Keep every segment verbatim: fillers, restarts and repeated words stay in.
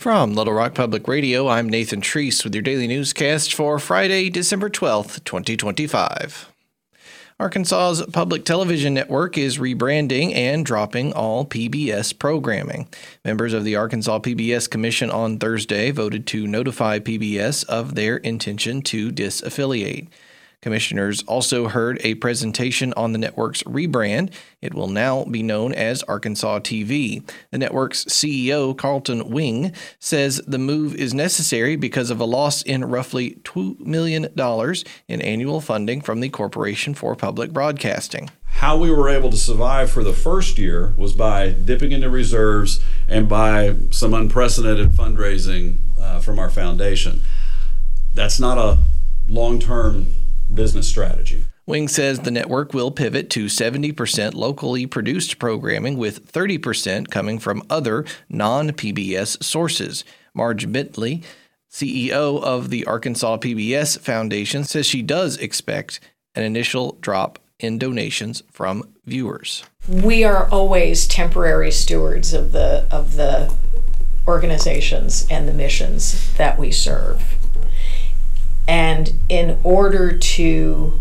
From Little Rock Public Radio, I'm Nathan Treese with your daily newscast for Friday, December twelfth, twenty twenty-five. Arkansas's public television network is rebranding and dropping all P B S programming. Members of the Arkansas P B S Commission on Thursday voted to notify P B S of their intention to disaffiliate. Commissioners also heard a presentation on the network's rebrand. It will now be known as Arkansas T V. The network's C E O, Carlton Wing, says the move is necessary because of a loss in roughly two million dollars in annual funding from the Corporation for Public Broadcasting. How we were able to survive for the first year was by dipping into reserves and by some unprecedented fundraising uh, from our foundation. That's not a long-term business strategy. Wing says the network will pivot to seventy percent locally produced programming, with thirty percent coming from other non-P B S sources. Marge Bentley, C E O of the Arkansas P B S Foundation, says she does expect an initial drop in donations from viewers. We are always temporary stewards of the of the organizations and the missions that we serve. And in order to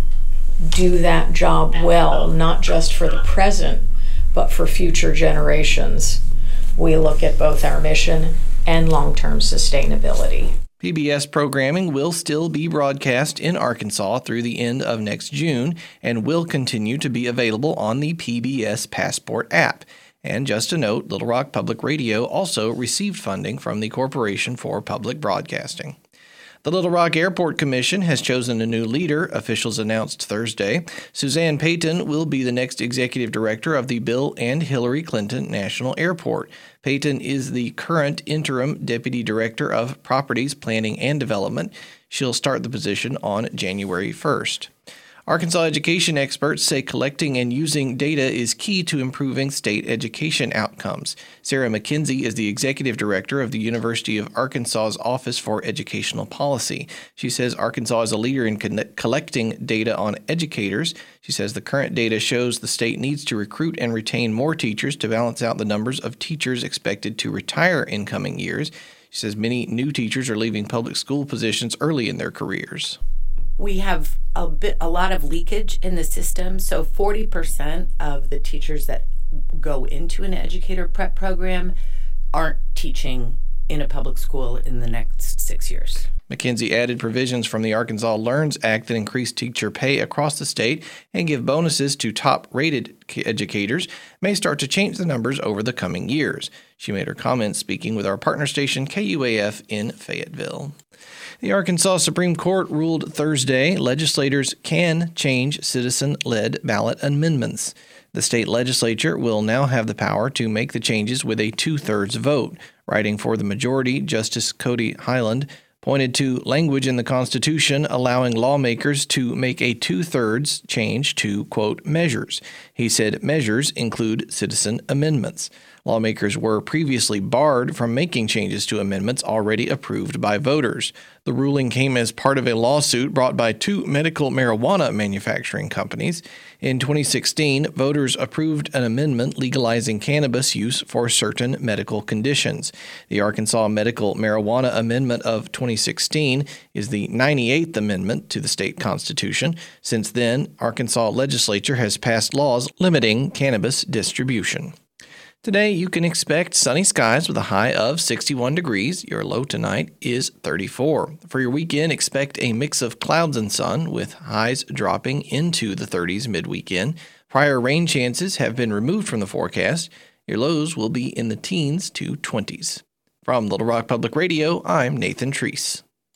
do that job well, not just for the present, but for future generations, we look at both our mission and long-term sustainability. P B S programming will still be broadcast in Arkansas through the end of next June and will continue to be available on the P B S Passport app. And just a note, Little Rock Public Radio also received funding from the Corporation for Public Broadcasting. The Little Rock Airport Commission has chosen a new leader, officials announced Thursday. Suzanne Payton will be the next executive director of the Bill and Hillary Clinton National Airport. Payton is the current interim deputy director of Properties, Planning, and Development. She'll start the position on January first. Arkansas education experts say collecting and using data is key to improving state education outcomes. Sarah McKenzie is the executive director of the University of Arkansas's Office for Educational Policy. She says Arkansas is a leader in con- collecting data on educators. She says the current data shows the state needs to recruit and retain more teachers to balance out the numbers of teachers expected to retire in coming years. She says many new teachers are leaving public school positions early in their careers. We have a bit, a lot of leakage in the system. So forty percent of the teachers that go into an educator prep program aren't teaching in a public school in the next six years. McKenzie added provisions from the Arkansas Learns Act that increase teacher pay across the state and give bonuses to top-rated educators may start to change the numbers over the coming years. She made her comments speaking with our partner station K U A F in Fayetteville. The Arkansas Supreme Court ruled Thursday legislators can change citizen-led ballot amendments. The state legislature will now have the power to make the changes with a two-thirds vote. Writing for the majority, Justice Cody Hyland pointed to language in the Constitution allowing lawmakers to make a two-thirds change to, quote, measures. He said measures include citizen amendments. Lawmakers were previously barred from making changes to amendments already approved by voters. The ruling came as part of a lawsuit brought by two medical marijuana manufacturing companies. In twenty sixteen, voters approved an amendment legalizing cannabis use for certain medical conditions. The Arkansas Medical Marijuana Amendment of twenty sixteen is the ninety-eighth amendment to the state constitution. Since then, Arkansas legislature has passed laws limiting cannabis distribution. Today, you can expect sunny skies with a high of sixty-one degrees. Your low tonight is thirty-four. For your weekend, expect a mix of clouds and sun, with highs dropping into the thirties mid-weekend. Prior rain chances have been removed from the forecast. Your lows will be in the teens to twenties. From Little Rock Public Radio, I'm Nathan Treese.